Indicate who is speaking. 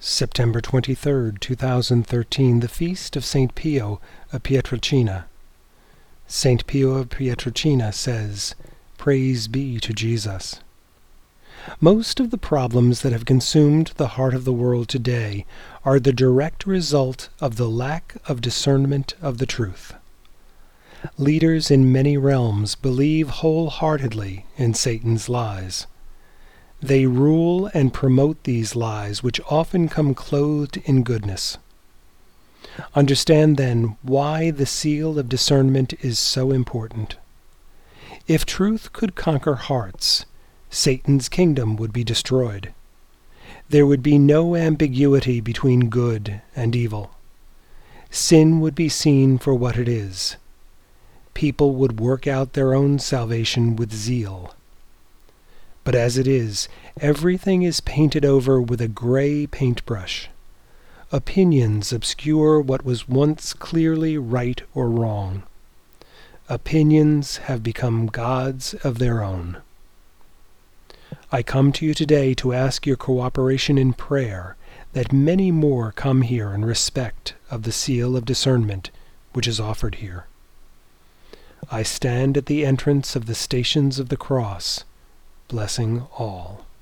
Speaker 1: September 23rd, 2013, the feast of St. Pio of Pietrelcina. St. Pio of Pietrelcina says, "Praise be to Jesus." Most of the problems that have consumed the heart of the world today are the direct result of the lack of discernment of the truth. Leaders in many realms believe wholeheartedly in Satan's lies. They rule and promote these lies, which often come clothed in goodness. Understand then why the seal of discernment is so important. If truth could conquer hearts, Satan's kingdom would be destroyed. There would be no ambiguity between good and evil. Sin would be seen for what it is. People would work out their own salvation with zeal. But as it is, everything is painted over with a gray paintbrush. Opinions obscure what was once clearly right or wrong. Opinions have become gods of their own. I come to you today to ask your cooperation in prayer that many more come here in respect of the seal of discernment which is offered here. I stand at the entrance of the Stations of the Cross, blessing all.